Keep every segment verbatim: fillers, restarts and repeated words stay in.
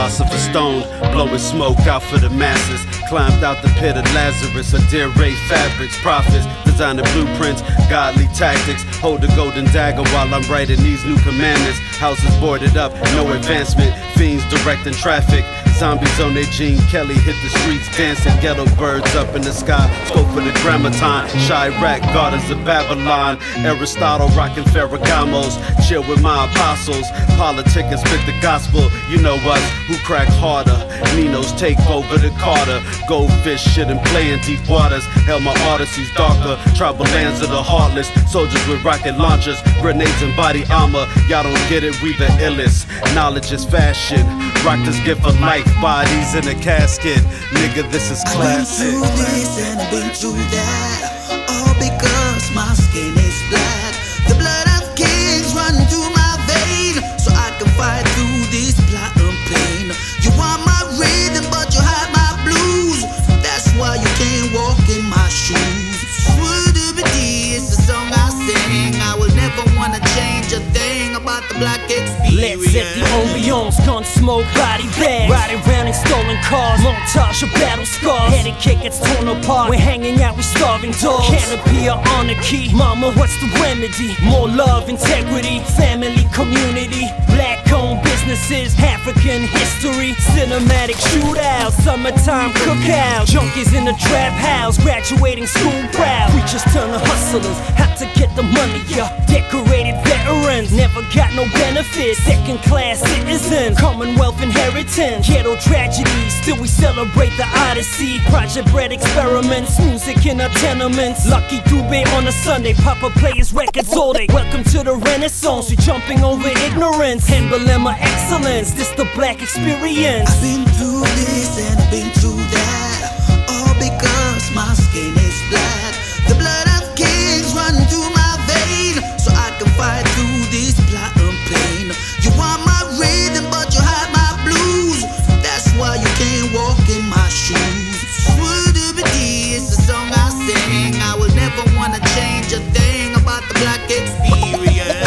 philosopher stoned, blowing smoke out for the masses. Climbed out the pit of Lazarus, a dear ray fabrics, prophets, designing blueprints, godly tactics. Hold the golden dagger while I'm writing these new commandments. Houses boarded up, no advancement, fiends directing traffic. Zombies on their Gene Kelly hit the streets dancing. Ghetto birds up in the sky, scope for the grammaton. Chirac, gardeners of Babylon. Aristotle rocking Ferragamos. Chill with my apostles. Politic and spit the gospel. You know us, who crack harder. Ninos take over the Carter. Goldfish shit and play in deep waters. Hell, my odyssey's darker. Tribal lands of the heartless. Soldiers with rocket launchers, grenades and body armor. Y'all don't get it, we the illest. Knowledge is fashion. Rock this gift of life. Bodies in a casket, nigga, this is classic. I've been through this and I've been through that, all because my skin is black. The blood of kings run through my vein, so I can fight through this platinum pain. You want my rhythm, but you hide my blues. That's why you can't walk in my shoes. Swoo-doo-ba-dee, it's the song I sing. I will never wanna change a thing about the black experience. Let's set the ambiance, gun smoke, body bags. Riding around in stolen cars, montage of battle scars. Etiquette gets torn apart, we're hanging out with starving dogs. Canopy or honor key, mama, what's the remedy? More love, integrity, family, community. Black-owned businesses, African history. Cinematic shootout, summertime cookout. Junkies in the trap house, graduating school proud. We just turn to hustlers, have to get the money, yeah. Decorated veterans, never got no benefits. Second class citizens, Commonwealth inheritance. Ghetto tragedies, still we celebrate the Odyssey. Project bread experiments, music in our tenements. Lucky Dube on a Sunday, Papa play his records all day. Welcome to the Renaissance, we jumping over ignorance. Emblem of excellence, this the black experience. I've been through this and I've been through that, all because my skin is black. The blood of kings run through my vein, so I can fight through this platinum pain. You want my rhythm, but you hide my blues. That's why you can't walk in my shoes. Swoo-doo-ba-dee, it's the song I sing. I will never wanna change a thing about the black experience.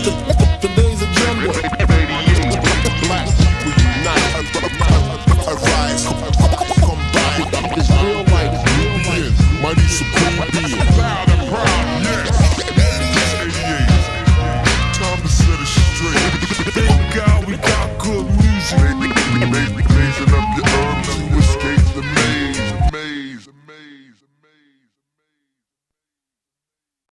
Ladies and gentlemen, black people unite, arise, combine. It's real light, it's real light. Mighty supreme being. Loud and proud, yes. eighty-eight. Time to set it straight. Thank God we got good music. Raising up your earth.